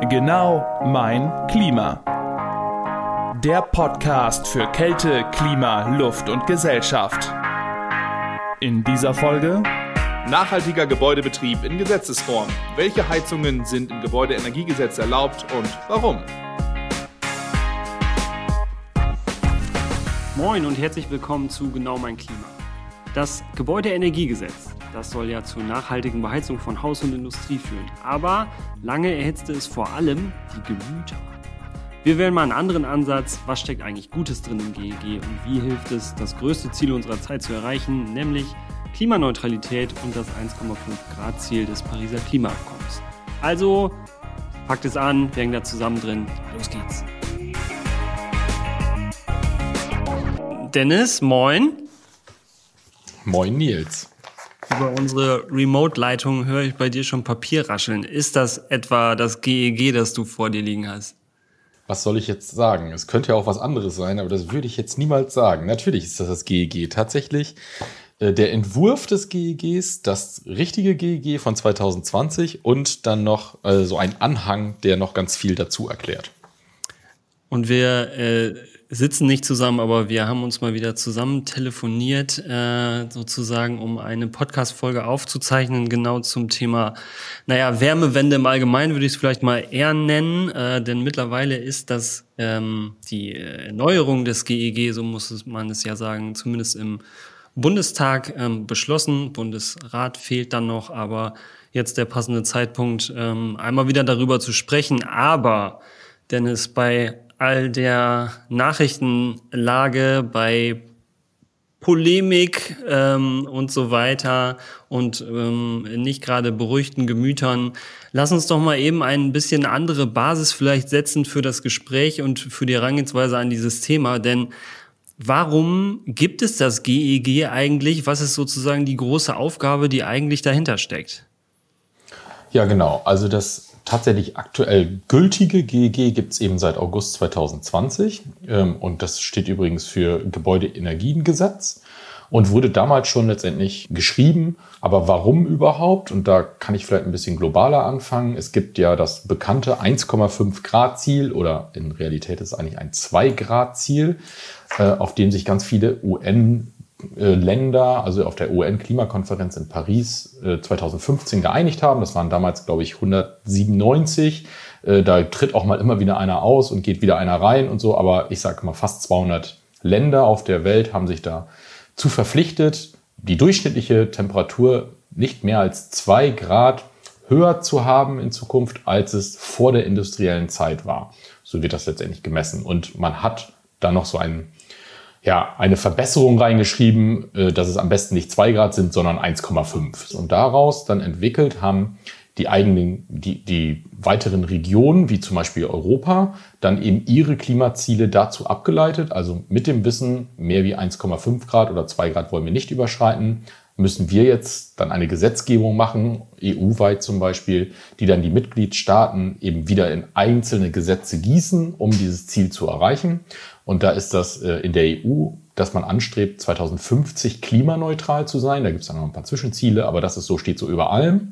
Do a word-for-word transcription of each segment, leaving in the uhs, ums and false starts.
Genau mein Klima. Der Podcast für Kälte, Klima, Luft und Gesellschaft. In dieser Folge: Nachhaltiger Gebäudebetrieb in Gesetzesform. Welche Heizungen sind im Gebäudeenergiegesetz erlaubt und warum? Moin und herzlich willkommen zu Genau mein Klima. Das Gebäudeenergiegesetz, das soll ja zur nachhaltigen Beheizung von Haus und Industrie führen. Aber lange erhitzte es vor allem die Gemüter. Wir wählen mal einen anderen Ansatz. Was steckt eigentlich Gutes drin im G E G und wie hilft es, das größte Ziel unserer Zeit zu erreichen, nämlich Klimaneutralität und das eins Komma fünf Grad Ziel des Pariser Klimaabkommens. Also, packt es an, wir hängen da zusammen drin. Los geht's. Dennis, moin. Moin Nils. Über unsere Remote-Leitung höre ich bei dir schon Papier rascheln. Ist das etwa das G E G, das du vor dir liegen hast? Was soll ich jetzt sagen? Es könnte ja auch was anderes sein, aber das würde ich jetzt niemals sagen. Natürlich ist das das G E G. Tatsächlich äh, der Entwurf des G E Gs, das richtige G E G von zwanzig zwanzig und dann noch äh, so ein Anhang, der noch ganz viel dazu erklärt. Und wir äh, sitzen nicht zusammen, aber wir haben uns mal wieder zusammen telefoniert, äh, sozusagen, um eine Podcast-Folge aufzuzeichnen, genau zum Thema, naja, Wärmewende im Allgemeinen würde ich es vielleicht mal eher nennen, äh, denn mittlerweile ist das ähm, die Erneuerung des G E G, so muss man es ja sagen, zumindest im Bundestag ähm, beschlossen. Bundesrat fehlt dann noch, aber jetzt der passende Zeitpunkt, ähm, einmal wieder darüber zu sprechen. Aber, Dennis, bei all der Nachrichtenlage, bei Polemik ähm, und so weiter und ähm, nicht gerade beruhigten Gemütern, lass uns doch mal eben ein bisschen andere Basis vielleicht setzen für das Gespräch und für die Herangehensweise an dieses Thema. Denn warum gibt es das G E G eigentlich? Was ist sozusagen die große Aufgabe, die eigentlich dahinter steckt? Ja, genau. Also das tatsächlich aktuell gültige G E G gibt es eben seit August zwanzig zwanzig ähm, und das steht übrigens für Gebäudeenergiegesetz und wurde damals schon letztendlich geschrieben. Aber warum überhaupt? Und da kann ich vielleicht ein bisschen globaler anfangen. Es gibt ja das bekannte eins Komma fünf Grad Ziel oder in Realität ist es eigentlich ein zwei Grad Ziel, äh, auf dem sich ganz viele U N Länder, also auf der U N-Klimakonferenz in Paris äh, zwanzig fünfzehn geeinigt haben. Das waren damals, glaube ich, hundertsiebenundneunzig. Äh, da tritt auch mal immer wieder einer aus und geht wieder einer rein und so. Aber ich sage mal, fast zweihundert Länder auf der Welt haben sich da zu verpflichtet, die durchschnittliche Temperatur nicht mehr als zwei Grad höher zu haben in Zukunft, als es vor der industriellen Zeit war. So wird das letztendlich gemessen. Und man hat da noch so einen ja, eine Verbesserung reingeschrieben, dass es am besten nicht zwei Grad sind, sondern eins Komma fünf. Und daraus dann entwickelt haben die eigenen, die, die weiteren Regionen, wie zum Beispiel Europa, dann eben ihre Klimaziele dazu abgeleitet. Also mit dem Wissen, mehr wie eins Komma fünf Grad oder zwei Grad wollen wir nicht überschreiten, müssen wir jetzt dann eine Gesetzgebung machen, E U-weit zum Beispiel, die dann die Mitgliedstaaten eben wieder in einzelne Gesetze gießen, um dieses Ziel zu erreichen. Und da ist das äh, in der E U, dass man anstrebt, zwanzig fünfzig klimaneutral zu sein. Da gibt es dann noch ein paar Zwischenziele, aber das ist so, steht so über allem.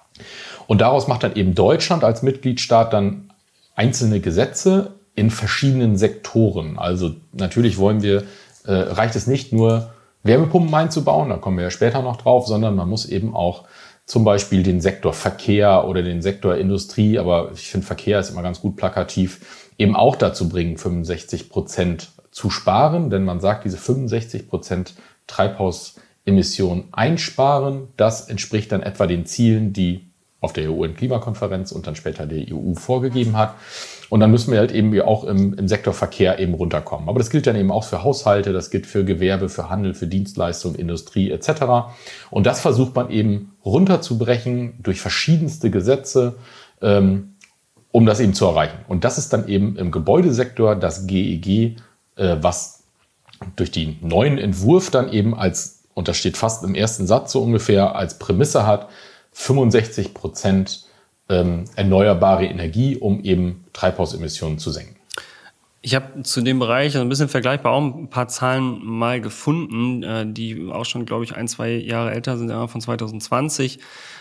Und daraus macht dann eben Deutschland als Mitgliedstaat dann einzelne Gesetze in verschiedenen Sektoren. Also natürlich wollen wir, äh, reicht es nicht nur, Wärmepumpen einzubauen, da kommen wir ja später noch drauf, sondern man muss eben auch zum Beispiel den Sektor Verkehr oder den Sektor Industrie, aber ich finde Verkehr ist immer ganz gut plakativ, eben auch dazu bringen, fünfundsechzig Prozent zu sparen, denn man sagt, diese fünfundsechzig Prozent Treibhausemissionen einsparen, das entspricht dann etwa den Zielen, die auf der U N-Klimakonferenz und dann später der E U vorgegeben hat. Und dann müssen wir halt eben auch im, im Sektor Verkehr eben runterkommen. Aber das gilt dann eben auch für Haushalte, das gilt für Gewerbe, für Handel, für Dienstleistungen, Industrie et cetera. Und das versucht man eben runterzubrechen durch verschiedenste Gesetze, ähm, um das eben zu erreichen. Und das ist dann eben im Gebäudesektor das G E G, äh, was durch den neuen Entwurf dann eben als, und das steht fast im ersten Satz so ungefähr, als Prämisse hat, fünfundsechzig Prozent ähm, erneuerbare Energie, um eben Treibhausemissionen zu senken. Ich habe zu dem Bereich ein bisschen vergleichbar auch ein paar Zahlen mal gefunden, die auch schon, glaube ich, ein, zwei Jahre älter sind, von zwanzig zwanzig.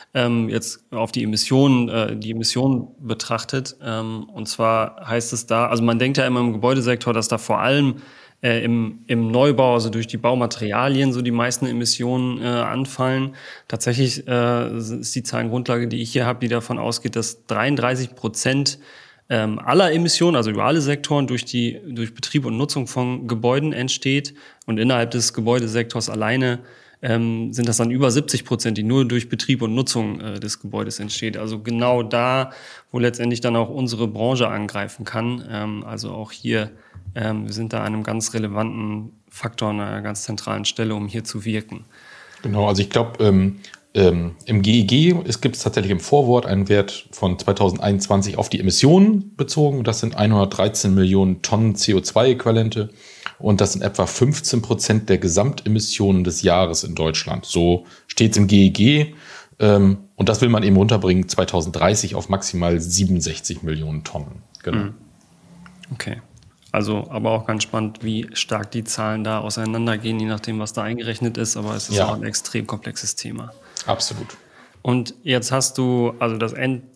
ähm, jetzt auf die Emissionen, äh, die Emissionen betrachtet. Ähm, und zwar heißt es da, also man denkt ja immer im Gebäudesektor, dass da vor allem äh, im, im Neubau, also durch die Baumaterialien, so die meisten Emissionen äh, anfallen. Tatsächlich äh, ist die Zahlengrundlage, die ich hier habe, die davon ausgeht, dass dreiunddreißig Prozent ähm, aller Emissionen, also über alle Sektoren, durch die durch Betrieb und Nutzung von Gebäuden entsteht. Und innerhalb des Gebäudesektors alleine ähm, sind das dann über siebzig Prozent, die nur durch Betrieb und Nutzung äh, des Gebäudes entsteht. Also genau da, wo letztendlich dann auch unsere Branche angreifen kann. Ähm, also auch hier, ähm, wir sind da an einem ganz relevanten Faktor, an einer ganz zentralen Stelle, um hier zu wirken. Genau, also ich glaube, ähm, ähm, im G E G es gibt es tatsächlich im Vorwort einen Wert von zweitausendeinundzwanzig auf die Emissionen bezogen. Das sind hundertdreizehn Millionen Tonnen C O zwei Äquivalente. Und das sind etwa fünfzehn Prozent der Gesamtemissionen des Jahres in Deutschland. So steht es im G E G. Ähm, und das will man eben runterbringen, zweitausenddreißig auf maximal siebenundsechzig Millionen Tonnen. Genau. Okay. Also, aber auch ganz spannend, wie stark die Zahlen da auseinandergehen, je nachdem, was da eingerechnet ist. Aber es ist Ja. auch ein extrem komplexes Thema. Absolut. Und jetzt hast du, also das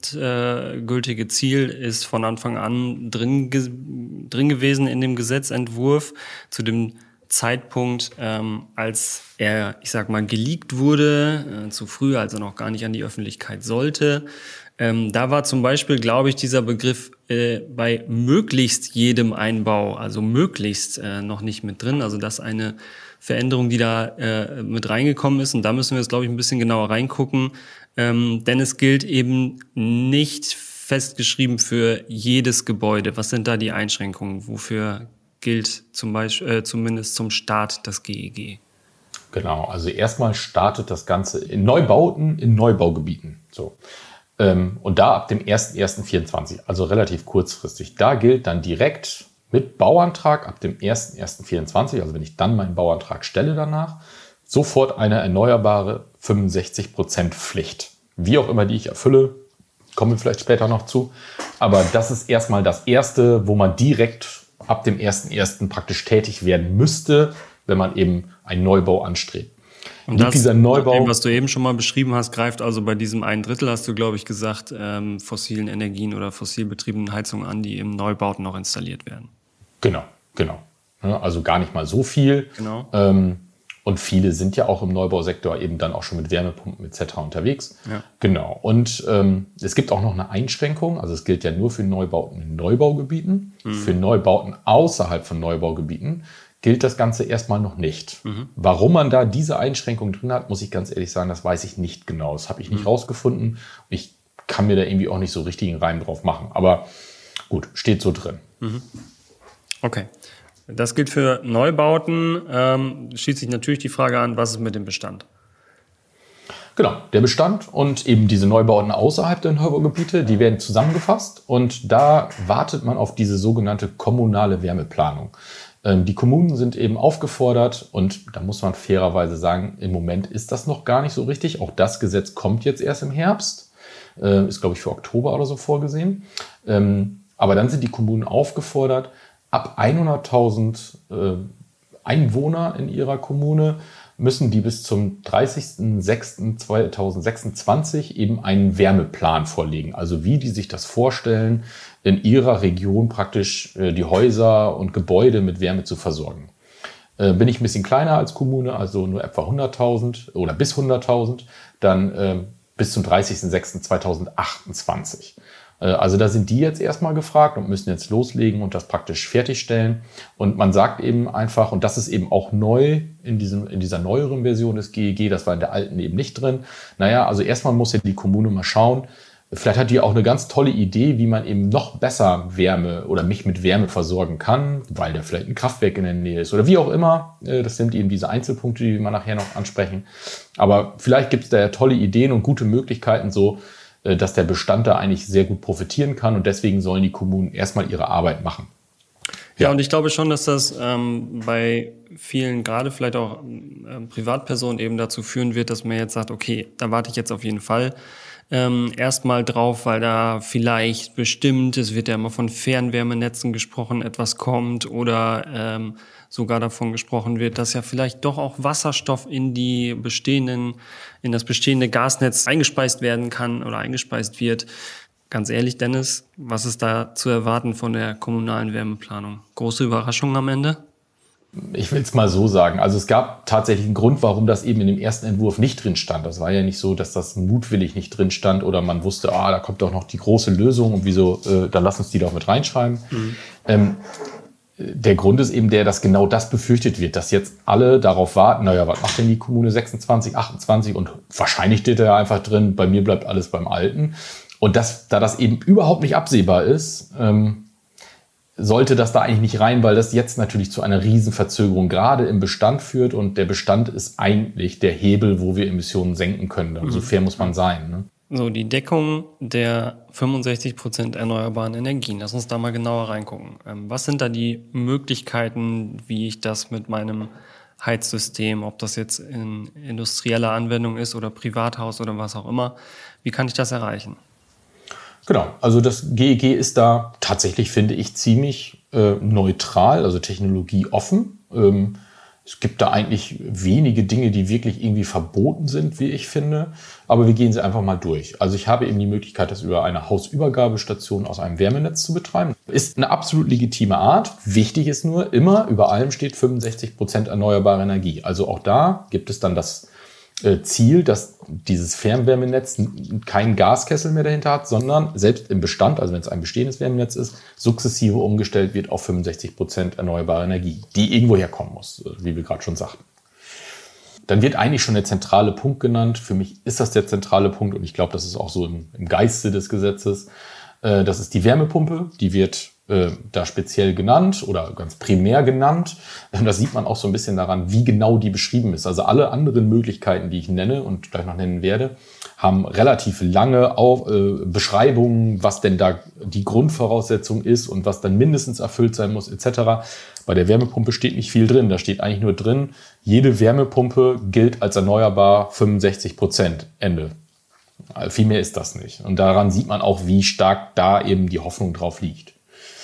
endgültige Ziel ist von Anfang an drin, ge drin gewesen in dem Gesetzentwurf zu dem Zeitpunkt, ähm, als er, ich sag mal, geleakt wurde, äh, zu früh, als er noch gar nicht an die Öffentlichkeit sollte. Ähm, da war zum Beispiel, glaube ich, dieser Begriff äh, bei möglichst jedem Einbau, also möglichst äh, noch nicht mit drin. Also das ist eine Veränderung, die da äh, mit reingekommen ist. Und da müssen wir jetzt, glaube ich, ein bisschen genauer reingucken. Ähm, denn es gilt eben nicht festgeschrieben für jedes Gebäude. Was sind da die Einschränkungen? Wofür gilt zum Beispiel, äh, zumindest zum Start das G E G? Genau, also erstmal startet das Ganze in Neubauten, in Neubaugebieten. So. Ähm, und da ab dem ersten ersten vierundzwanzig, also relativ kurzfristig. Da gilt dann direkt mit Bauantrag ab dem ersten ersten vierundzwanzig, also wenn ich dann meinen Bauantrag stelle danach, sofort eine erneuerbare fünfundsechzig Prozent Pflicht. Wie auch immer die ich erfülle, kommen wir vielleicht später noch zu. Aber das ist erstmal das Erste, wo man direkt ab dem ersten ersten praktisch tätig werden müsste, wenn man eben einen Neubau anstrebt. Und das, dieser Neubau, dem, was du eben schon mal beschrieben hast, greift also bei diesem ein Drittel, hast du, glaube ich, gesagt, ähm, fossilen Energien oder fossil betriebenen Heizungen an, die im Neubauten noch installiert werden. Genau, genau. Ja, also gar nicht mal so viel. Genau. Ähm, und viele sind ja auch im Neubausektor eben dann auch schon mit Wärmepumpen et cetera unterwegs. Ja. Genau. Und ähm, es gibt auch noch eine Einschränkung. Also es gilt ja nur für Neubauten in Neubaugebieten. Mhm. Für Neubauten außerhalb von Neubaugebieten gilt das Ganze erstmal noch nicht. Mhm. Warum man da diese Einschränkung drin hat, muss ich ganz ehrlich sagen, das weiß ich nicht genau. Das habe ich nicht mhm. rausgefunden. Ich kann mir da irgendwie auch nicht so richtig einen Reim drauf machen. Aber gut, steht so drin. Mhm. Okay. Das gilt für Neubauten. Ähm, schließt sich natürlich die Frage an, was ist mit dem Bestand? Genau, der Bestand und eben diese Neubauten außerhalb der Neubaugebiete, die werden zusammengefasst. Und da wartet man auf diese sogenannte kommunale Wärmeplanung. Die Kommunen sind eben aufgefordert und da muss man fairerweise sagen, im Moment ist das noch gar nicht so richtig. Auch das Gesetz kommt jetzt erst im Herbst, ist glaube ich für Oktober oder so vorgesehen. Aber dann sind die Kommunen aufgefordert, ab hunderttausend Einwohner in ihrer Kommune müssen die bis zum dreißigsten sechsten zweitausendsechsundzwanzig eben einen Wärmeplan vorlegen. Also wie die sich das vorstellen, in ihrer Region praktisch äh, die Häuser und Gebäude mit Wärme zu versorgen. Äh, bin ich ein bisschen kleiner als Kommune, also nur etwa hunderttausend oder bis hunderttausend, dann äh, bis zum dreißigsten sechsten zweitausendachtundzwanzig. Äh, also da sind die jetzt erstmal gefragt und müssen jetzt loslegen und das praktisch fertigstellen. Und man sagt eben einfach, und das ist eben auch neu in, diesem, in dieser neueren Version des G E G, das war in der alten eben nicht drin. Naja, also erstmal muss ja die Kommune mal schauen, vielleicht hat die auch eine ganz tolle Idee, wie man eben noch besser Wärme oder mich mit Wärme versorgen kann, weil da vielleicht ein Kraftwerk in der Nähe ist oder wie auch immer. Das sind eben diese Einzelpunkte, die wir nachher noch ansprechen. Aber vielleicht gibt es da ja tolle Ideen und gute Möglichkeiten, so dass der Bestand da eigentlich sehr gut profitieren kann. Und deswegen sollen die Kommunen erstmal ihre Arbeit machen. Ja, und ich glaube schon, dass das ähm, bei vielen, gerade vielleicht auch ähm, Privatpersonen eben dazu führen wird, dass man jetzt sagt, okay, da warte ich jetzt auf jeden Fall ähm, erstmal drauf, weil da vielleicht bestimmt, es wird ja immer von Fernwärmenetzen gesprochen, etwas kommt oder ähm, sogar davon gesprochen wird, dass ja vielleicht doch auch Wasserstoff in die bestehenden, in das bestehende Gasnetz eingespeist werden kann oder eingespeist wird. Ganz ehrlich, Dennis, was ist da zu erwarten von der kommunalen Wärmeplanung? Große Überraschung am Ende? Ich will es mal so sagen. Also es gab tatsächlich einen Grund, warum das eben in dem ersten Entwurf nicht drin stand. Das war ja nicht so, dass das mutwillig nicht drin stand oder man wusste, ah, da kommt doch noch die große Lösung und wieso, äh, dann lass uns die doch mit reinschreiben. Mhm. Ähm, der Grund ist eben der, dass genau das befürchtet wird, dass jetzt alle darauf warten, naja, was macht denn die Kommune sechsundzwanzig, achtundzwanzig und wahrscheinlich steht da ja einfach drin, bei mir bleibt alles beim Alten. Und das, da das eben überhaupt nicht absehbar ist, ähm, sollte das da eigentlich nicht rein, weil das jetzt natürlich zu einer Riesenverzögerung gerade im Bestand führt und der Bestand ist eigentlich der Hebel, wo wir Emissionen senken können. So fair muss man sein. Ne? So, die Deckung der fünfundsechzig Prozent erneuerbaren Energien. Lass uns da mal genauer reingucken. Ähm, was sind da die Möglichkeiten, wie ich das mit meinem Heizsystem, ob das jetzt in industrieller Anwendung ist oder Privathaus oder was auch immer, wie kann ich das erreichen? Genau, also das G E G ist da tatsächlich, finde ich, ziemlich äh, neutral, also technologieoffen. Ähm, es gibt da eigentlich wenige Dinge, die wirklich irgendwie verboten sind, wie ich finde. Aber wir gehen sie einfach mal durch. Also ich habe eben die Möglichkeit, das über eine Hausübergabestation aus einem Wärmenetz zu betreiben. Ist eine absolut legitime Art. Wichtig ist nur, immer über allem steht fünfundsechzig Prozent erneuerbare Energie. Also auch da gibt es dann das Ziel, dass dieses Fernwärmenetz keinen Gaskessel mehr dahinter hat, sondern selbst im Bestand, also wenn es ein bestehendes Wärmenetz ist, sukzessive umgestellt wird auf fünfundsechzig Prozent erneuerbare Energie, die irgendwo herkommen muss, wie wir gerade schon sagten. Dann wird eigentlich schon der zentrale Punkt genannt. Für mich ist das der zentrale Punkt und ich glaube, das ist auch so im, im Geiste des Gesetzes. Das ist die Wärmepumpe, die wird äh, da speziell genannt oder ganz primär genannt. Das sieht man auch so ein bisschen daran, wie genau die beschrieben ist. Also alle anderen Möglichkeiten, die ich nenne und gleich noch nennen werde, haben relativ lange Auf, äh, Beschreibungen, was denn da die Grundvoraussetzung ist und was dann mindestens erfüllt sein muss et cetera. Bei der Wärmepumpe steht nicht viel drin. Da steht eigentlich nur drin, jede Wärmepumpe gilt als erneuerbar fünfundsechzig Prozent. Ende. Also viel mehr ist das nicht. Und daran sieht man auch, wie stark da eben die Hoffnung drauf liegt.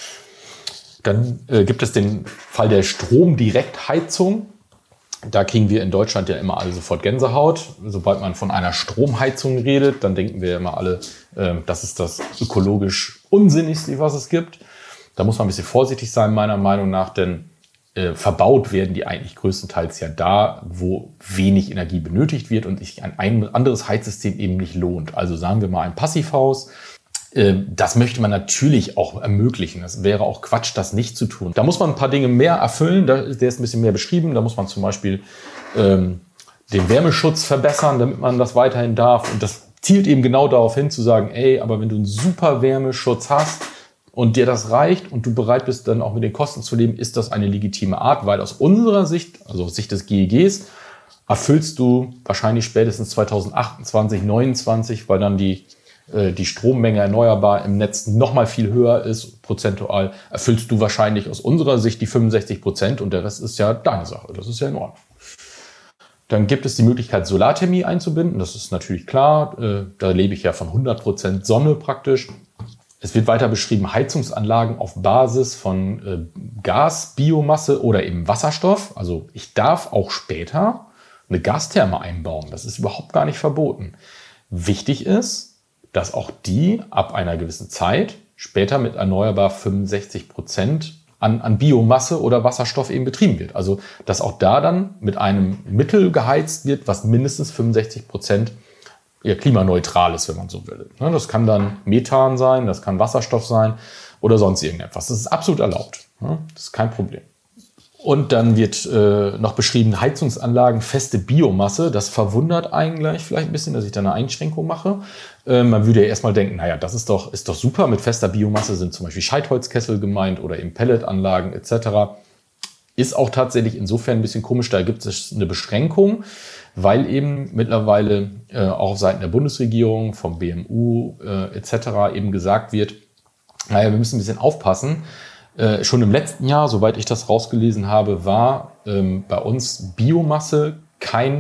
Dann äh, gibt es den Fall der Stromdirektheizung. Da kriegen wir in Deutschland ja immer alle sofort Gänsehaut. Sobald man von einer Stromheizung redet, dann denken wir immer alle, äh, das ist das ökologisch Unsinnigste, was es gibt. Da muss man ein bisschen vorsichtig sein, meiner Meinung nach, denn äh, verbaut werden die eigentlich größtenteils ja da, wo wenig Energie benötigt wird und sich ein, ein anderes Heizsystem eben nicht lohnt. Also sagen wir mal ein Passivhaus. Das möchte man natürlich auch ermöglichen. Das wäre auch Quatsch, das nicht zu tun. Da muss man ein paar Dinge mehr erfüllen. Der ist ein bisschen mehr beschrieben. Da muss man zum Beispiel ähm, den Wärmeschutz verbessern, damit man das weiterhin darf. Und das zielt eben genau darauf hin, zu sagen, ey, aber wenn du einen super Wärmeschutz hast und dir das reicht und du bereit bist, dann auch mit den Kosten zu leben, ist das eine legitime Art, weil aus unserer Sicht, also aus Sicht des G E Gs, erfüllst du wahrscheinlich spätestens zweitausendachtundzwanzig, neunundzwanzig, weil dann die die Strommenge erneuerbar im Netz noch mal viel höher ist, prozentual, erfüllst du wahrscheinlich aus unserer Sicht die fünfundsechzig Prozent und der Rest ist ja deine Sache. Das ist ja in Ordnung. Dann gibt es die Möglichkeit, Solarthermie einzubinden. Das ist natürlich klar. Da lebe ich ja von hundert Prozent Sonne praktisch. Es wird weiter beschrieben, Heizungsanlagen auf Basis von Gas, Biomasse oder eben Wasserstoff. Also ich darf auch später eine Gastherme einbauen. Das ist überhaupt gar nicht verboten. Wichtig ist, dass auch die ab einer gewissen Zeit später mit erneuerbar fünfundsechzig Prozent an, an Biomasse oder Wasserstoff eben betrieben wird. Also dass auch da dann mit einem Mittel geheizt wird, was mindestens fünfundsechzig Prozent ja, klimaneutral ist, wenn man so will. Das kann dann Methan sein, das kann Wasserstoff sein oder sonst irgendetwas. Das ist absolut erlaubt. Das ist kein Problem. Und dann wird äh, noch beschrieben, Heizungsanlagen, feste Biomasse. Das verwundert eigentlich vielleicht ein bisschen, dass ich da eine Einschränkung mache. Äh, man würde ja erstmal denken, naja, das ist doch, ist doch super. Mit fester Biomasse sind zum Beispiel Scheitholzkessel gemeint oder eben Pelletanlagen et cetera. Ist auch tatsächlich insofern ein bisschen komisch. Da gibt es eine Beschränkung, weil eben mittlerweile äh, auch auf Seiten der Bundesregierung, vom B M U äh, et cetera eben gesagt wird, naja, wir müssen ein bisschen aufpassen. Äh, schon im letzten Jahr, soweit ich das rausgelesen habe, war ähm, bei uns Biomasse kein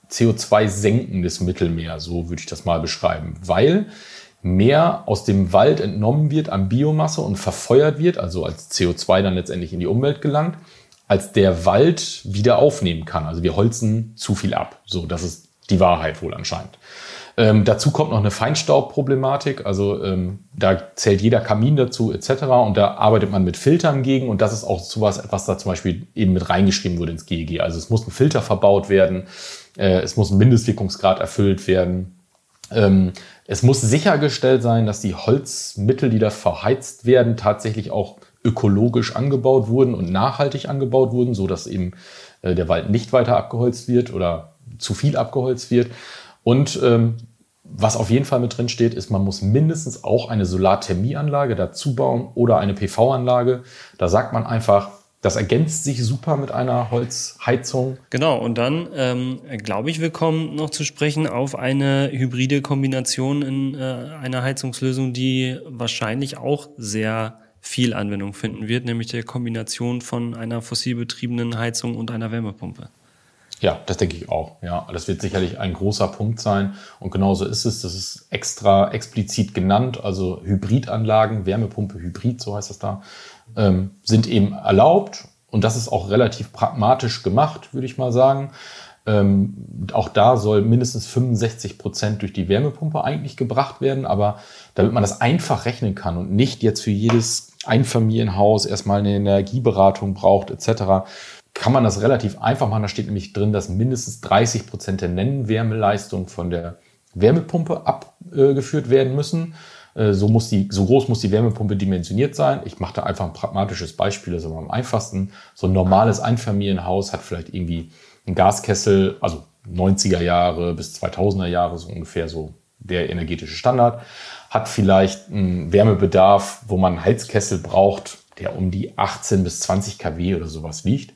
C O zwei senkendes Mittel mehr, so würde ich das mal beschreiben, weil mehr aus dem Wald entnommen wird an Biomasse und verfeuert wird, also als C O zwei dann letztendlich in die Umwelt gelangt, als der Wald wieder aufnehmen kann. Also wir holzen zu viel ab. So, das ist die Wahrheit wohl anscheinend. Ähm, dazu kommt noch eine Feinstaubproblematik. Also ähm, da zählt jeder Kamin dazu et cetera. Und da arbeitet man mit Filtern gegen. Und das ist auch sowas, was da zum Beispiel eben mit reingeschrieben wurde ins G E G. Also es muss ein Filter verbaut werden. Äh, es muss ein Mindestwirkungsgrad erfüllt werden. Ähm, es muss sichergestellt sein, dass die Holzmittel, die da verheizt werden, tatsächlich auch ökologisch angebaut wurden und nachhaltig angebaut wurden, so dass eben äh, der Wald nicht weiter abgeholzt wird oder zu viel abgeholzt wird. Und ähm, was auf jeden Fall mit drin steht, ist, man muss mindestens auch eine Solarthermieanlage dazu bauen oder eine P V-Anlage. Da sagt man einfach, das ergänzt sich super mit einer Holzheizung. Genau, und dann ähm, glaube ich, wir kommen noch zu sprechen auf eine hybride Kombination in äh, einer Heizungslösung, die wahrscheinlich auch sehr viel Anwendung finden wird, nämlich der Kombination von einer fossilbetriebenen Heizung und einer Wärmepumpe. Ja, das denke ich auch. Ja, das wird sicherlich ein großer Punkt sein. Und genauso ist es. Das ist extra explizit genannt. Also Hybridanlagen, Wärmepumpe, Hybrid, so heißt das da, ähm, sind eben erlaubt. Und das ist auch relativ pragmatisch gemacht, würde ich mal sagen. Ähm, auch da soll mindestens fünfundsechzig Prozent durch die Wärmepumpe eigentlich gebracht werden. Aber damit man das einfach rechnen kann und nicht jetzt für jedes Einfamilienhaus erstmal eine Energieberatung braucht et cetera, kann man das relativ einfach machen. Da steht nämlich drin, dass mindestens dreißig Prozent der Nennwärmeleistung von der Wärmepumpe abgeführt werden müssen. So, muss die, so groß muss die Wärmepumpe dimensioniert sein. Ich mache da einfach ein pragmatisches Beispiel, das ist aber am einfachsten. So ein normales Einfamilienhaus hat vielleicht irgendwie einen Gaskessel, also neunziger Jahre bis zweitausender Jahre, so ungefähr so der energetische Standard, hat vielleicht einen Wärmebedarf, wo man einen Heizkessel braucht, der um die achtzehn bis zwanzig Kilowatt oder sowas liegt.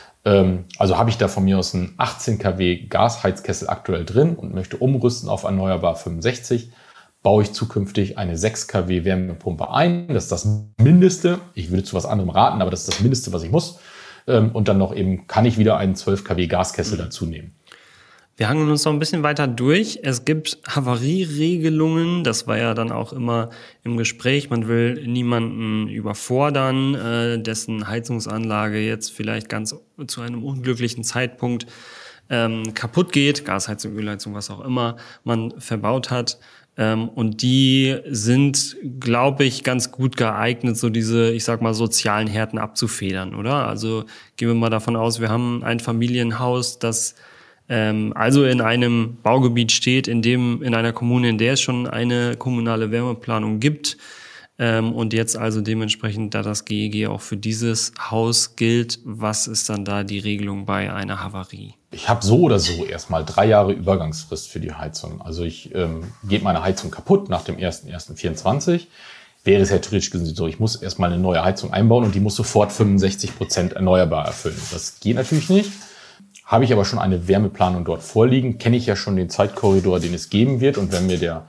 Also habe ich da von mir aus einen achtzehn Kilowatt Gasheizkessel aktuell drin und möchte umrüsten auf erneuerbar fünfundsechzig, baue ich zukünftig eine sechs Kilowatt Wärmepumpe ein. Das ist das Mindeste. Ich würde zu was anderem raten, aber das ist das Mindeste, was ich muss. Und dann noch eben kann ich wieder einen zwölf Kilowatt Gaskessel dazu nehmen. Wir hangeln uns noch ein bisschen weiter durch. Es gibt Havarieregelungen, das war ja dann auch immer im Gespräch. Man will niemanden überfordern, äh, dessen Heizungsanlage jetzt vielleicht ganz zu einem unglücklichen Zeitpunkt ähm, kaputt geht, Gasheizung, Ölheizung, was auch immer man verbaut hat. Ähm, und die sind, glaube ich, ganz gut geeignet, so diese, ich sag mal, sozialen Härten abzufedern, oder? Also gehen wir mal davon aus, wir haben ein Familienhaus, das also in einem Baugebiet steht, in dem, in einer Kommune, in der es schon eine kommunale Wärmeplanung gibt, und jetzt also dementsprechend, da das G E G auch für dieses Haus gilt, was ist dann da die Regelung bei einer Havarie? Ich habe so oder so erstmal drei Jahre Übergangsfrist für die Heizung. Also ich ähm, geht meine Heizung kaputt nach dem ersten ersten vierundzwanzig. Wäre es ja theoretisch gesehen so, ich muss erstmal eine neue Heizung einbauen und die muss sofort fünfundsechzig Prozent erneuerbar erfüllen. Das geht natürlich nicht. Habe ich aber schon eine Wärmeplanung dort vorliegen, kenne ich ja schon den Zeitkorridor, den es geben wird. Und wenn mir der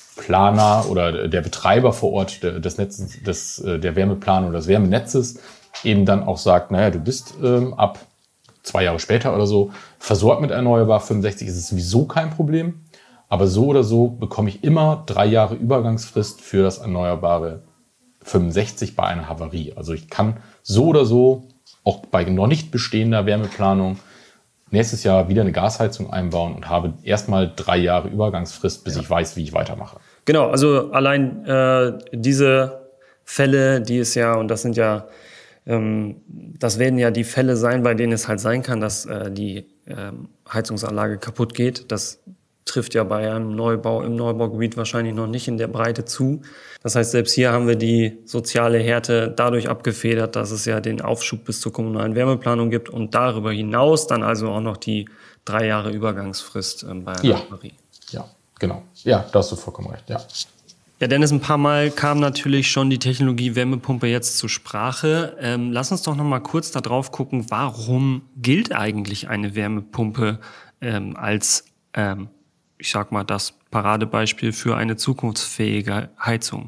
Planer oder der Betreiber vor Ort des Netzes, des, der Wärmeplanung oder des Wärmenetzes eben dann auch sagt, naja, du bist ähm, ab zwei Jahre später oder so versorgt mit erneuerbar fünfundsechzig, ist es sowieso kein Problem. Aber so oder so bekomme ich immer drei Jahre Übergangsfrist für das erneuerbare fünfundsechzig bei einer Havarie. Also ich kann so oder so auch bei noch nicht bestehender Wärmeplanung nächstes Jahr wieder eine Gasheizung einbauen und habe erstmal drei Jahre Übergangsfrist, bis ja. ich weiß, wie ich weitermache. Genau, also allein äh, diese Fälle, die es ja, und das sind ja, ähm, das werden ja die Fälle sein, bei denen es halt sein kann, dass äh, die ähm, Heizungsanlage kaputt geht. Das trifft ja bei einem Neubau im Neubaugebiet wahrscheinlich noch nicht in der Breite zu. Das heißt, selbst hier haben wir die soziale Härte dadurch abgefedert, dass es ja den Aufschub bis zur kommunalen Wärmeplanung gibt und darüber hinaus dann also auch noch die drei Jahre Übergangsfrist ähm, bei einer ja. Havarie. Ja, genau. Ja, da hast du vollkommen recht, ja. Ja, Dennis, ein paar Mal kam natürlich schon die Technologie Wärmepumpe jetzt zur Sprache. Ähm, lass uns doch noch mal kurz da drauf gucken, warum gilt eigentlich eine Wärmepumpe ähm, als ähm, ich sag mal, das Paradebeispiel für eine zukunftsfähige Heizung.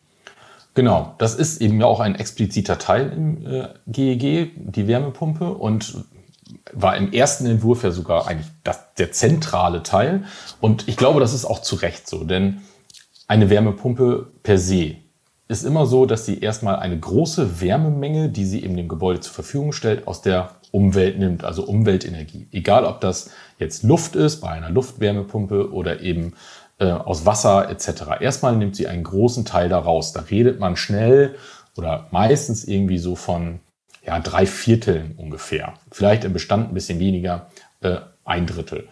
Genau, das ist eben ja auch ein expliziter Teil im äh, G E G, die Wärmepumpe. Und war im ersten Entwurf ja sogar eigentlich das, der zentrale Teil. Und ich glaube, das ist auch zu Recht so, denn eine Wärmepumpe per se ist immer so, dass sie erstmal eine große Wärmemenge, die sie eben dem Gebäude zur Verfügung stellt, aus der Umwelt nimmt, also Umweltenergie. Egal, ob das jetzt Luft ist bei einer Luftwärmepumpe oder eben äh, aus Wasser et cetera. Erstmal nimmt sie einen großen Teil da raus. Da redet man schnell oder meistens irgendwie so von ja, drei Vierteln ungefähr. Vielleicht im Bestand ein bisschen weniger, äh, ein Drittel.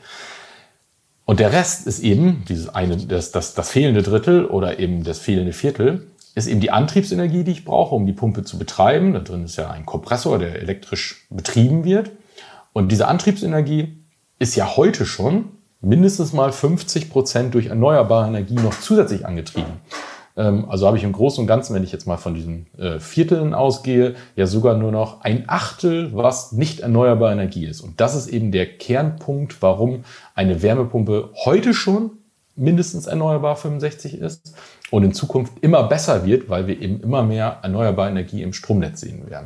Und der Rest ist eben dieses eine, das, das, das fehlende Drittel oder eben das fehlende Viertel, ist eben die Antriebsenergie, die ich brauche, um die Pumpe zu betreiben. Da drin ist ja ein Kompressor, der elektrisch betrieben wird. Und diese Antriebsenergie ist ja heute schon mindestens mal fünfzig Prozent durch erneuerbare Energie noch zusätzlich angetrieben. Also habe ich im Großen und Ganzen, wenn ich jetzt mal von diesen äh, Vierteln ausgehe, ja sogar nur noch ein Achtel, was nicht erneuerbare Energie ist. Und das ist eben der Kernpunkt, warum eine Wärmepumpe heute schon mindestens erneuerbar fünfundsechzig ist und in Zukunft immer besser wird, weil wir eben immer mehr erneuerbare Energie im Stromnetz sehen werden.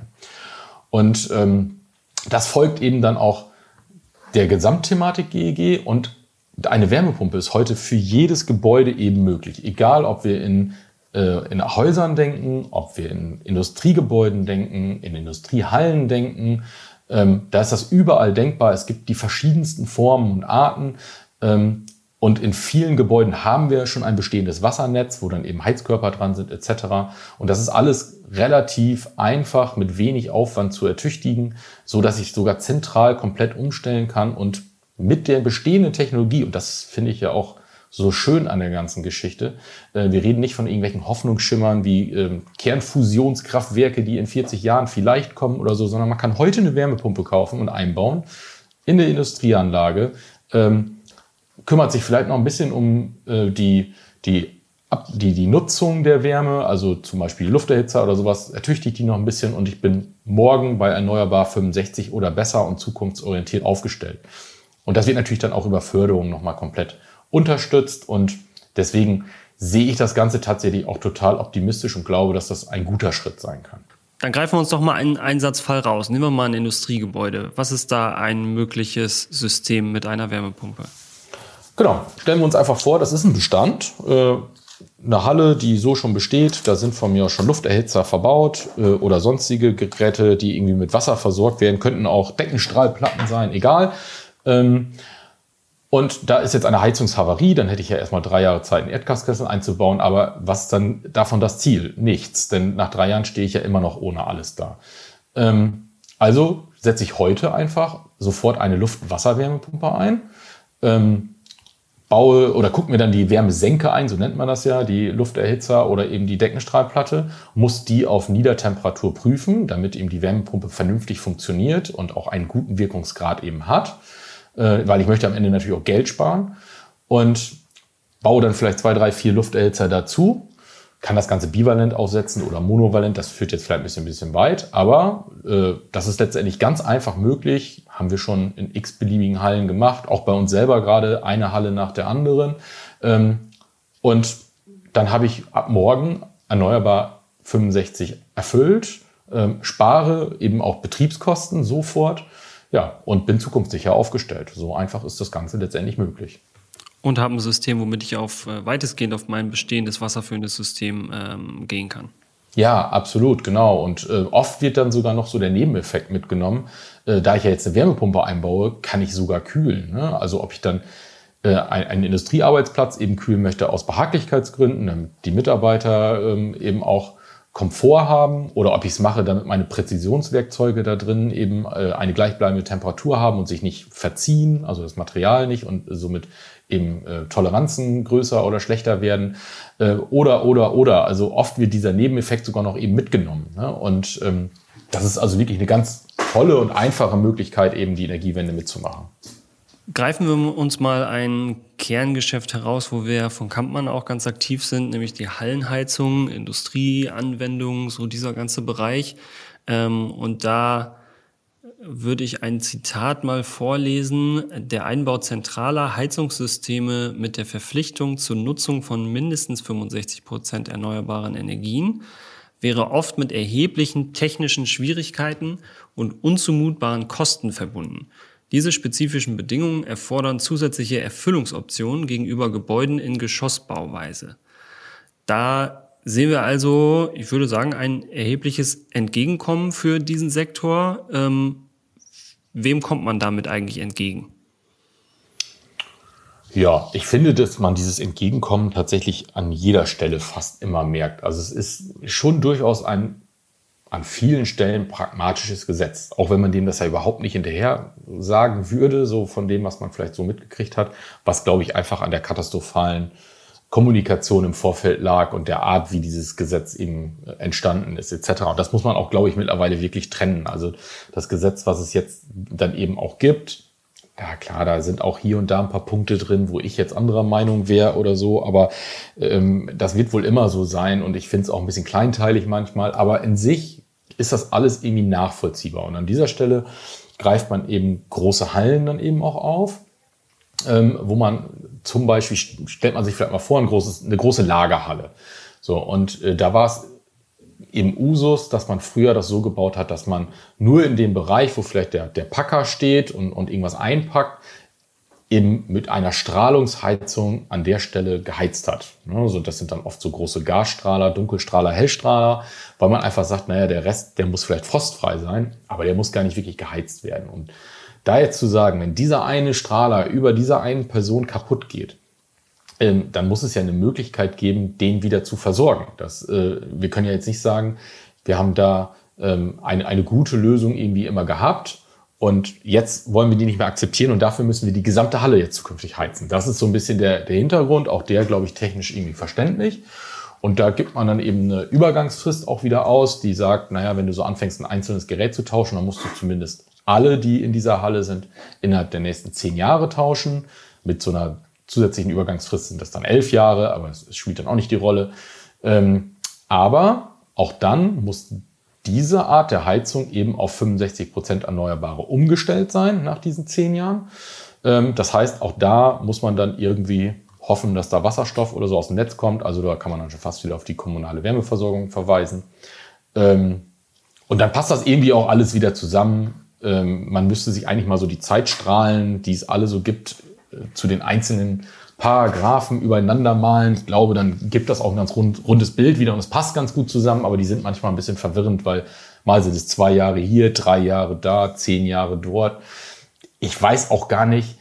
Und ähm, das folgt eben dann auch der Gesamtthematik G E G und eine Wärmepumpe ist heute für jedes Gebäude eben möglich. Egal, ob wir in, äh, in Häusern denken, ob wir in Industriegebäuden denken, in Industriehallen denken. Ähm, da ist das überall denkbar. Es gibt die verschiedensten Formen und Arten. Ähm, und in vielen Gebäuden haben wir schon ein bestehendes Wassernetz, wo dann eben Heizkörper dran sind et cetera. Und das ist alles relativ einfach mit wenig Aufwand zu ertüchtigen, so dass ich sogar zentral komplett umstellen kann und mit der bestehenden Technologie, und das finde ich ja auch so schön an der ganzen Geschichte, äh, wir reden nicht von irgendwelchen Hoffnungsschimmern wie äh, Kernfusionskraftwerke, die in vierzig Jahren vielleicht kommen oder so, sondern man kann heute eine Wärmepumpe kaufen und einbauen in der Industrieanlage, ähm, kümmert sich vielleicht noch ein bisschen um äh, die, die, ab, die, die Nutzung der Wärme, also zum Beispiel Lufterhitzer oder sowas, ertüchtigt die noch ein bisschen und ich bin morgen bei erneuerbar fünfundsechzig oder besser und zukunftsorientiert aufgestellt. Und das wird natürlich dann auch über Förderung nochmal komplett unterstützt. Und deswegen sehe ich das Ganze tatsächlich auch total optimistisch und glaube, dass das ein guter Schritt sein kann. Dann greifen wir uns doch mal einen Einsatzfall raus. Nehmen wir mal ein Industriegebäude. Was ist da ein mögliches System mit einer Wärmepumpe? Genau, stellen wir uns einfach vor, das ist ein Bestand. Äh, eine Halle, die so schon besteht. Da sind von mir auch schon Lufterhitzer verbaut äh, oder sonstige Geräte, die irgendwie mit Wasser versorgt werden. Könnten auch Deckenstrahlplatten sein, egal. Und da ist jetzt eine Heizungshavarie, dann hätte ich ja erstmal drei Jahre Zeit, einen Erdgaskessel einzubauen. Aber was ist dann davon das Ziel? Nichts, denn nach drei Jahren stehe ich ja immer noch ohne alles da. Also setze ich heute einfach sofort eine Luft-Wasser-Wärmepumpe ein, baue oder gucke mir dann die Wärmesenke ein, so nennt man das ja, die Lufterhitzer oder eben die Deckenstrahlplatte, muss die auf Niedertemperatur prüfen, damit eben die Wärmepumpe vernünftig funktioniert und auch einen guten Wirkungsgrad eben hat. Weil ich möchte am Ende natürlich auch Geld sparen und baue dann vielleicht zwei, drei, vier Lufterhitzer dazu, kann das Ganze bivalent aufsetzen oder monovalent, das führt jetzt vielleicht ein bisschen, ein bisschen weit, aber äh, das ist letztendlich ganz einfach möglich, haben wir schon in x-beliebigen Hallen gemacht, auch bei uns selber gerade eine Halle nach der anderen ähm, und dann habe ich ab morgen erneuerbar fünfundsechzig erfüllt, ähm, spare eben auch Betriebskosten sofort. Ja, und bin zukunftssicher aufgestellt. So einfach ist das Ganze letztendlich möglich. Und habe ein System, womit ich auf äh, weitestgehend auf mein bestehendes wasserführendes System ähm, gehen kann. Ja, absolut, genau. Und äh, oft wird dann sogar noch so der Nebeneffekt mitgenommen. Äh, da ich ja jetzt eine Wärmepumpe einbaue, kann ich sogar kühlen. Ne? Also ob ich dann äh, ein, einen Industriearbeitsplatz eben kühlen möchte aus Behaglichkeitsgründen, damit die Mitarbeiter ähm, eben auch Komfort haben oder ob ich es mache, damit meine Präzisionswerkzeuge da drin eben äh, eine gleichbleibende Temperatur haben und sich nicht verziehen, also das Material nicht und somit eben äh, Toleranzen größer oder schlechter werden äh, oder, oder, oder. Also oft wird dieser Nebeneffekt sogar noch eben mitgenommen. Ne? Und ähm, das ist also wirklich eine ganz tolle und einfache Möglichkeit, eben die Energiewende mitzumachen. Greifen wir uns mal ein Kerngeschäft heraus, wo wir von Kampmann auch ganz aktiv sind, nämlich die Hallenheizung, Industrieanwendungen, so dieser ganze Bereich. Und da würde ich ein Zitat mal vorlesen. Der Einbau zentraler Heizungssysteme mit der Verpflichtung zur Nutzung von mindestens fünfundsechzig Prozent erneuerbaren Energien wäre oft mit erheblichen technischen Schwierigkeiten und unzumutbaren Kosten verbunden. Diese spezifischen Bedingungen erfordern zusätzliche Erfüllungsoptionen gegenüber Gebäuden in Geschossbauweise. Da sehen wir also, ich würde sagen, ein erhebliches Entgegenkommen für diesen Sektor. Ähm, wem kommt man damit eigentlich entgegen? Ja, ich finde, dass man dieses Entgegenkommen tatsächlich an jeder Stelle fast immer merkt. Also es ist schon durchaus ein an vielen Stellen pragmatisches Gesetz. Auch wenn man dem das ja überhaupt nicht hinterher sagen würde, so von dem, was man vielleicht so mitgekriegt hat, was, glaube ich, einfach an der katastrophalen Kommunikation im Vorfeld lag und der Art, wie dieses Gesetz eben entstanden ist, et cetera. Und das muss man auch, glaube ich, mittlerweile wirklich trennen. Also das Gesetz, was es jetzt dann eben auch gibt, ja klar, da sind auch hier und da ein paar Punkte drin, wo ich jetzt anderer Meinung wäre oder so, aber ähm, das wird wohl immer so sein und ich finde es auch ein bisschen kleinteilig manchmal, aber in sich ist das alles irgendwie nachvollziehbar. Und an dieser Stelle greift man eben große Hallen dann eben auch auf, ähm, wo man zum Beispiel, stellt man sich vielleicht mal vor, ein großes, eine große Lagerhalle. So, und äh, da war es im Usus, dass man früher das so gebaut hat, dass man nur in dem Bereich, wo vielleicht der, der Packer steht und, und irgendwas einpackt, eben mit einer Strahlungsheizung an der Stelle geheizt hat. Also das sind dann oft so große Gasstrahler, Dunkelstrahler, Hellstrahler, weil man einfach sagt, naja, der Rest, der muss vielleicht frostfrei sein, aber der muss gar nicht wirklich geheizt werden. Und da jetzt zu sagen, wenn dieser eine Strahler über dieser einen Person kaputt geht, ähm, dann muss es ja eine Möglichkeit geben, den wieder zu versorgen. Das, äh, wir können ja jetzt nicht sagen, wir haben da ähm, eine, eine gute Lösung irgendwie immer gehabt, und jetzt wollen wir die nicht mehr akzeptieren und dafür müssen wir die gesamte Halle jetzt zukünftig heizen. Das ist so ein bisschen der, der Hintergrund, auch der, glaube ich, technisch irgendwie verständlich. Und da gibt man dann eben eine Übergangsfrist auch wieder aus, die sagt, naja, wenn du so anfängst, ein einzelnes Gerät zu tauschen, dann musst du zumindest alle, die in dieser Halle sind, innerhalb der nächsten zehn Jahre tauschen. Mit so einer zusätzlichen Übergangsfrist sind das dann elf Jahre, aber es spielt dann auch nicht die Rolle. Ähm, aber auch dann muss diese Art der Heizung eben auf fünfundsechzig Prozent Erneuerbare umgestellt sein nach diesen zehn Jahren. Das heißt, auch da muss man dann irgendwie hoffen, dass da Wasserstoff oder so aus dem Netz kommt. Also da kann man dann schon fast wieder auf die kommunale Wärmeversorgung verweisen. Und dann passt das irgendwie auch alles wieder zusammen. Man müsste sich eigentlich mal so die Zeitstrahlen, die es alle so gibt, zu den einzelnen Paragraphen übereinander malen. Ich glaube, dann gibt das auch ein ganz rund, rundes Bild wieder und es passt ganz gut zusammen, aber die sind manchmal ein bisschen verwirrend, weil mal sind es zwei Jahre hier, drei Jahre da, zehn Jahre dort. Ich weiß auch gar nicht,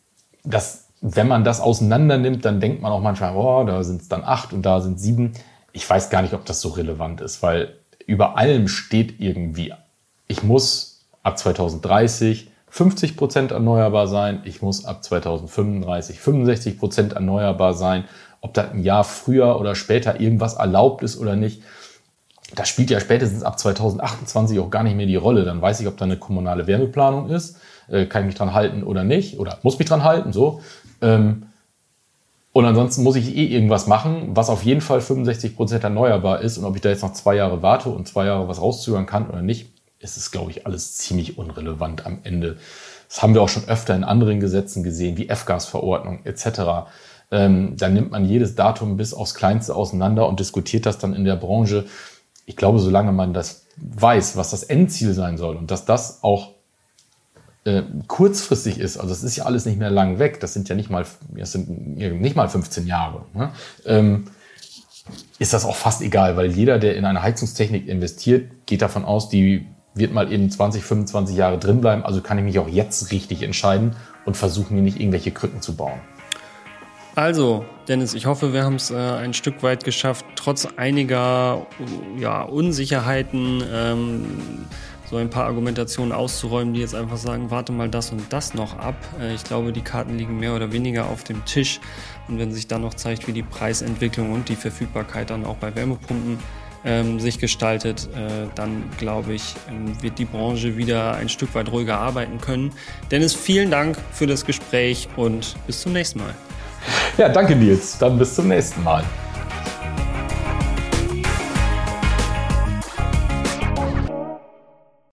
dass, wenn man das auseinander nimmt, dann denkt man auch manchmal, oh, da sind es dann acht und da sind sieben. Ich weiß gar nicht, ob das so relevant ist, weil über allem steht irgendwie, ich muss ab zweitausenddreißig fünfzig Prozent erneuerbar sein. Ich muss ab zweitausendfünfunddreißig fünfundsechzig Prozent erneuerbar sein. Ob da ein Jahr früher oder später irgendwas erlaubt ist oder nicht, das spielt ja spätestens ab zweitausendachtundzwanzig auch gar nicht mehr die Rolle. Dann weiß ich, ob da eine kommunale Wärmeplanung ist. Äh, kann ich mich dran halten oder nicht? Oder muss mich dran halten, so. Ähm, und ansonsten muss ich eh irgendwas machen, was auf jeden Fall fünfundsechzig Prozent erneuerbar ist. Und ob ich da jetzt noch zwei Jahre warte und zwei Jahre was rauszögern kann oder nicht, ist es, glaube ich, alles ziemlich unrelevant am Ende. Das haben wir auch schon öfter in anderen Gesetzen gesehen, wie F-Gas-Verordnung et cetera. Ähm, da nimmt man jedes Datum bis aufs Kleinste auseinander und diskutiert das dann in der Branche. Ich glaube, solange man das weiß, was das Endziel sein soll und dass das auch äh, kurzfristig ist, also das ist ja alles nicht mehr lang weg, das sind ja nicht mal, das sind nicht mal fünfzehn Jahre, ne? ähm, ist das auch fast egal, weil jeder, der in eine Heizungstechnik investiert, geht davon aus, die wird mal eben zwanzig, fünfundzwanzig Jahre drin bleiben. Also kann ich mich auch jetzt richtig entscheiden und versuche mir nicht irgendwelche Krücken zu bauen. Also, Dennis, ich hoffe, wir haben es äh, ein Stück weit geschafft, trotz einiger ja, Unsicherheiten ähm, so ein paar Argumentationen auszuräumen, die jetzt einfach sagen, warte mal das und das noch ab. Äh, ich glaube, die Karten liegen mehr oder weniger auf dem Tisch. Und wenn sich dann noch zeigt, wie die Preisentwicklung und die Verfügbarkeit dann auch bei Wärmepumpen ähm, sich gestaltet, äh, dann glaube ich, ähm, wird die Branche wieder ein Stück weit ruhiger arbeiten können. Dennis, vielen Dank für das Gespräch und bis zum nächsten Mal. Ja, danke Nils. Dann bis zum nächsten Mal.